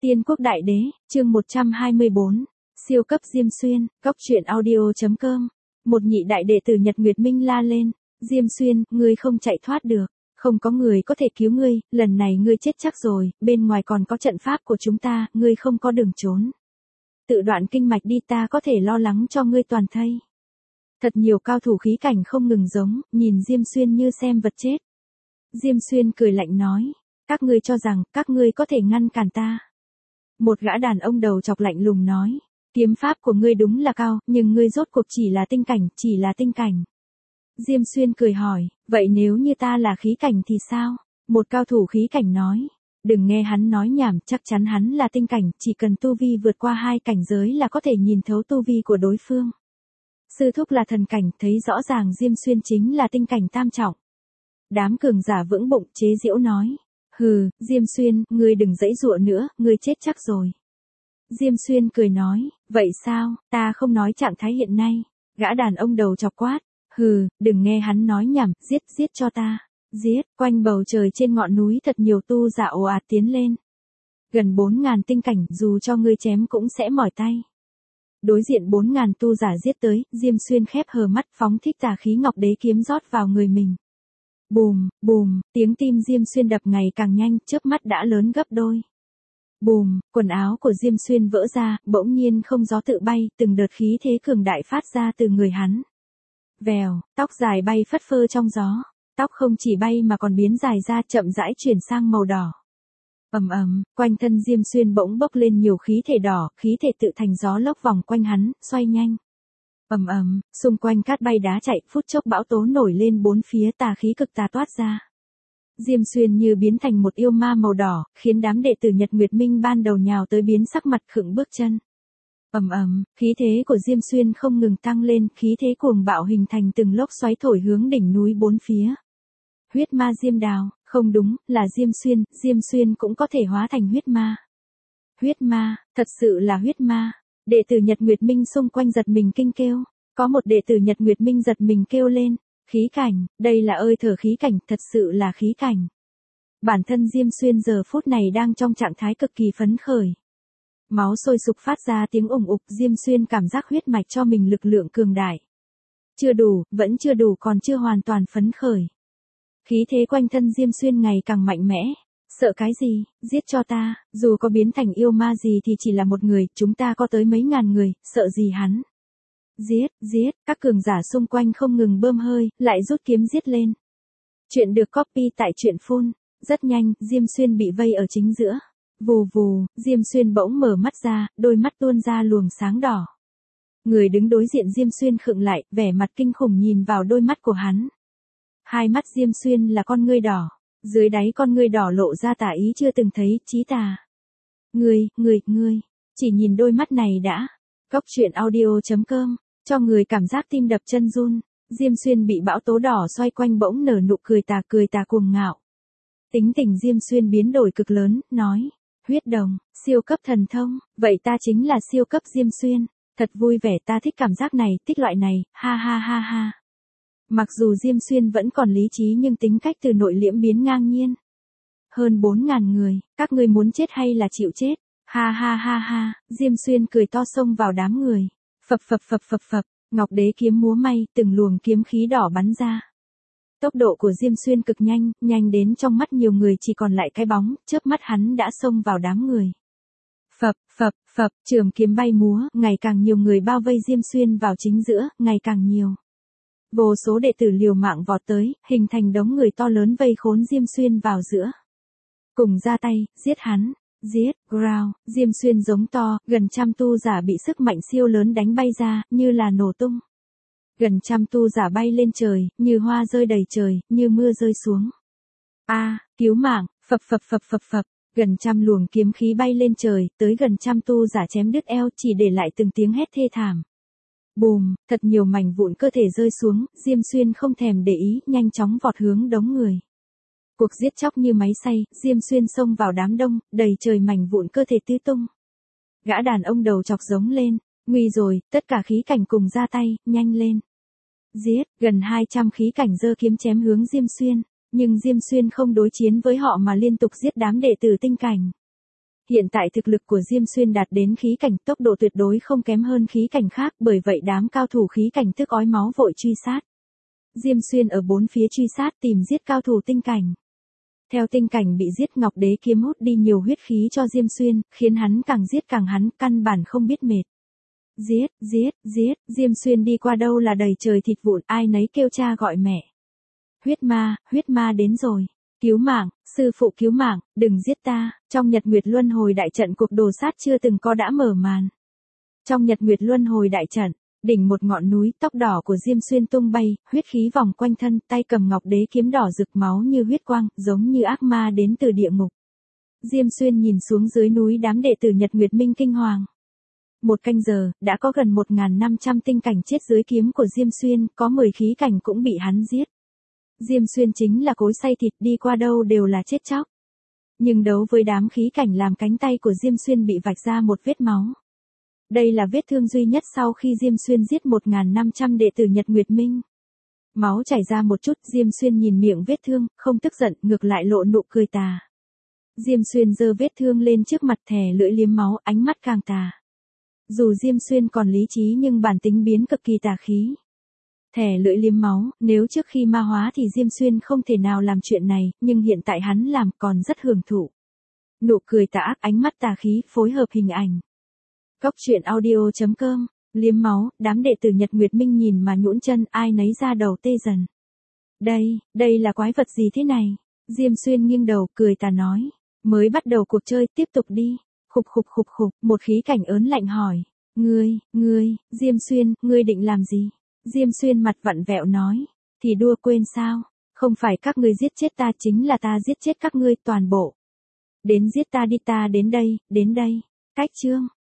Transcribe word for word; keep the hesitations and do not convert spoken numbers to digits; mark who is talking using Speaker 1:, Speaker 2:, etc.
Speaker 1: Tiên Quốc Đại Đế, chương một trăm hai mươi bốn, siêu cấp Diêm Xuyên, góc truyện audio.com. Một nhị đại đệ tử Nhật Nguyệt Minh la lên, Diêm Xuyên, ngươi không chạy thoát được, không có người có thể cứu ngươi, lần này ngươi chết chắc rồi, bên ngoài còn có trận pháp của chúng ta, ngươi không có đường trốn. Tự đoạn kinh mạch đi, ta có thể lo lắng cho ngươi toàn thây. Thật nhiều cao thủ khí cảnh không ngừng giống, nhìn Diêm Xuyên như xem vật chết. Diêm Xuyên cười lạnh nói, các ngươi cho rằng, các ngươi có thể ngăn cản ta. Một gã đàn ông đầu chọc lạnh lùng nói, kiếm pháp của ngươi đúng là cao, nhưng ngươi rốt cuộc chỉ là tinh cảnh, chỉ là tinh cảnh. Diêm Xuyên cười hỏi, vậy nếu như ta là khí cảnh thì sao? Một cao thủ khí cảnh nói, đừng nghe hắn nói nhảm, chắc chắn hắn là tinh cảnh, chỉ cần tu vi vượt qua hai cảnh giới là có thể nhìn thấu tu vi của đối phương. Sư thúc là thần cảnh, thấy rõ ràng Diêm Xuyên chính là tinh cảnh tam trọng. Đám cường giả vững bụng chế giễu nói, hừ, Diêm Xuyên, ngươi đừng giãy giụa nữa, ngươi chết chắc rồi. Diêm Xuyên cười nói, vậy sao, ta không nói trạng thái hiện nay. Gã đàn ông đầu chọc quát, hừ, đừng nghe hắn nói nhảm, giết, giết cho ta. Giết, quanh bầu trời trên ngọn núi thật nhiều tu giả ồ ạt tiến lên. Gần bốn ngàn tinh cảnh, dù cho ngươi chém cũng sẽ mỏi tay. Đối diện bốn ngàn tu giả giết tới, Diêm Xuyên khép hờ mắt phóng thích tà khí ngọc đế kiếm rót vào người mình. Bùm, bùm, tiếng tim Diêm Xuyên đập ngày càng nhanh, chớp mắt đã lớn gấp đôi. Bùm, quần áo của Diêm Xuyên vỡ ra, bỗng nhiên không gió tự bay, từng đợt khí thế cường đại phát ra từ người hắn. Vèo, tóc dài bay phất phơ trong gió, tóc không chỉ bay mà còn biến dài ra, chậm rãi chuyển sang màu đỏ. Ầm ầm, quanh thân Diêm Xuyên bỗng bốc lên nhiều khí thể đỏ, khí thể tự thành gió lốc vòng quanh hắn, xoay nhanh. Ầm ầm, xung quanh cát bay đá chạy, phút chốc bão tố nổi lên bốn phía, tà khí cực tà toát ra. Diêm Xuyên như biến thành một yêu ma màu đỏ, khiến đám đệ tử Nhật Nguyệt Minh ban đầu nhào tới biến sắc mặt khựng bước chân. Ầm ầm, khí thế của Diêm Xuyên không ngừng tăng lên, khí thế cuồng bạo hình thành từng lốc xoáy thổi hướng đỉnh núi bốn phía. Huyết ma Diêm Đào, không đúng, là Diêm Xuyên, Diêm Xuyên cũng có thể hóa thành huyết ma. Huyết ma, thật sự là huyết ma. Đệ tử Nhật Nguyệt Minh xung quanh giật mình kinh kêu. Có một đệ tử Nhật Nguyệt Minh giật mình kêu lên, khí cảnh, đây là ơi thở khí cảnh, thật sự là khí cảnh. Bản thân Diêm Xuyên giờ phút này đang trong trạng thái cực kỳ phấn khởi. Máu sôi sục phát ra tiếng ủng ục, Diêm Xuyên cảm giác huyết mạch cho mình lực lượng cường đại. Chưa đủ, vẫn chưa đủ, còn chưa hoàn toàn phấn khởi. Khí thế quanh thân Diêm Xuyên ngày càng mạnh mẽ. Sợ cái gì, giết cho ta, dù có biến thành yêu ma gì thì chỉ là một người, chúng ta có tới mấy ngàn người, sợ gì hắn. Giết, giết, các cường giả xung quanh không ngừng bơm hơi, lại rút kiếm giết lên. Chuyện được copy tại truyện phun. Rất nhanh, Diêm Xuyên bị vây ở chính giữa. Vù vù, Diêm Xuyên bỗng mở mắt ra, đôi mắt tuôn ra luồng sáng đỏ. Người đứng đối diện Diêm Xuyên khựng lại, vẻ mặt kinh khủng nhìn vào đôi mắt của hắn. Hai mắt Diêm Xuyên là con ngươi đỏ. Dưới đáy con ngươi đỏ lộ ra tà ý chưa từng thấy, chí tà. Ngươi, ngươi, ngươi, chỉ nhìn đôi mắt này đã. Góc truyện audio.com, cho người cảm giác tim đập chân run. Diêm Xuyên bị bão tố đỏ xoay quanh bỗng nở nụ cười tà cười tà cuồng ngạo. Tính tình Diêm Xuyên biến đổi cực lớn, nói, huyết đồng, siêu cấp thần thông, vậy ta chính là siêu cấp Diêm Xuyên, thật vui vẻ, ta thích cảm giác này, thích loại này, ha ha ha ha. Mặc dù Diêm Xuyên vẫn còn lý trí nhưng tính cách từ nội liễm biến ngang nhiên. Hơn bốn ngàn người, các ngươi muốn chết hay là chịu chết? Ha ha ha ha, Diêm Xuyên cười to xông vào đám người. Phập phập phập phập phập, ngọc đế kiếm múa may, từng luồng kiếm khí đỏ bắn ra. Tốc độ của Diêm Xuyên cực nhanh, nhanh đến trong mắt nhiều người chỉ còn lại cái bóng, chớp mắt hắn đã xông vào đám người. Phập, phập, phập, trường kiếm bay múa, ngày càng nhiều người bao vây Diêm Xuyên vào chính giữa, ngày càng nhiều. Vô số đệ tử liều mạng vọt tới, hình thành đống người to lớn vây khốn Diêm Xuyên vào giữa. Cùng ra tay, giết hắn. Giết, growl, Diêm Xuyên giống to, gần trăm tu giả bị sức mạnh siêu lớn đánh bay ra, như là nổ tung. Gần trăm tu giả bay lên trời, như hoa rơi đầy trời, như mưa rơi xuống. A, à, cứu mạng, phập phập phập phập phập, gần trăm luồng kiếm khí bay lên trời, tới gần trăm tu giả chém đứt eo, chỉ để lại từng tiếng hét thê thảm. Bùm, thật nhiều mảnh vụn cơ thể rơi xuống, Diêm Xuyên không thèm để ý, nhanh chóng vọt hướng đống người. Cuộc giết chóc như máy xay, Diêm Xuyên xông vào đám đông, đầy trời mảnh vụn cơ thể tứ tung. Gã đàn ông đầu chọc giống lên, nguy rồi, tất cả khí cảnh cùng ra tay, nhanh lên. Giết, gần hai trăm khí cảnh giơ kiếm chém hướng Diêm Xuyên, nhưng Diêm Xuyên không đối chiến với họ mà liên tục giết đám đệ tử tinh cảnh. Hiện tại thực lực của Diêm Xuyên đạt đến khí cảnh, tốc độ tuyệt đối không kém hơn khí cảnh khác, bởi vậy đám cao thủ khí cảnh tức ói máu vội truy sát. Diêm Xuyên ở bốn phía truy sát tìm giết cao thủ tinh cảnh. Theo tinh cảnh bị giết, Ngọc Đế kiếm hút đi nhiều huyết khí cho Diêm Xuyên, khiến hắn càng giết càng hắn căn bản không biết mệt. Giết, giết, giết, Diêm Xuyên đi qua đâu là đầy trời thịt vụn, ai nấy kêu cha gọi mẹ. Huyết ma, huyết ma đến rồi. Cứu mạng, sư phụ cứu mạng, đừng giết ta. Trong Nhật Nguyệt Luân Hồi đại trận, cuộc đồ sát chưa từng có đã mở màn. Trong Nhật Nguyệt Luân Hồi đại trận, đỉnh một ngọn núi, tóc đỏ của Diêm Xuyên tung bay, huyết khí vòng quanh thân, tay cầm Ngọc Đế kiếm đỏ rực máu như huyết quang, giống như ác ma đến từ địa ngục. Diêm Xuyên nhìn xuống dưới núi, đám đệ tử Nhật Nguyệt Minh kinh hoàng. Một canh giờ, đã có gần một nghìn năm trăm tinh cảnh chết dưới kiếm của Diêm Xuyên, có mười khí cảnh cũng bị hắn giết. Diêm Xuyên chính là cối xay thịt, đi qua đâu đều là chết chóc. Nhưng đấu với đám khí cảnh làm cánh tay của Diêm Xuyên bị vạch ra một vết máu. Đây là vết thương duy nhất sau khi Diêm Xuyên giết một nghìn năm trăm đệ tử Nhật Nguyệt Minh. Máu chảy ra một chút, Diêm Xuyên nhìn miệng vết thương, không tức giận, ngược lại lộ nụ cười tà. Diêm Xuyên giơ vết thương lên trước mặt, thè lưỡi liếm máu, ánh mắt càng tà. Dù Diêm Xuyên còn lý trí nhưng bản tính biến cực kỳ tà khí. Thè lưỡi liếm máu, nếu trước khi ma hóa thì Diêm Xuyên không thể nào làm chuyện này, nhưng hiện tại hắn làm còn rất hưởng thụ. Nụ cười tà ác, ánh mắt tà khí, phối hợp hình ảnh. Cốc truyện audio chấm com, liếm máu, đám đệ tử Nhật Nguyệt Minh nhìn mà nhũn chân, ai nấy ra đầu tê dần. Đây, đây là quái vật gì thế này? Diêm Xuyên nghiêng đầu, cười tà nói. Mới bắt đầu cuộc chơi, tiếp tục đi. Khục khục khục khục, một khí cảnh ớn lạnh hỏi. Ngươi, ngươi, Diêm Xuyên, ngươi định làm gì? Diêm Xuyên mặt vặn vẹo nói. Thì đua quên sao? Không phải các ngươi giết chết ta, chính là ta giết chết các ngươi toàn bộ. Đến giết ta đi, ta đến đây, đến đây. Cách chương.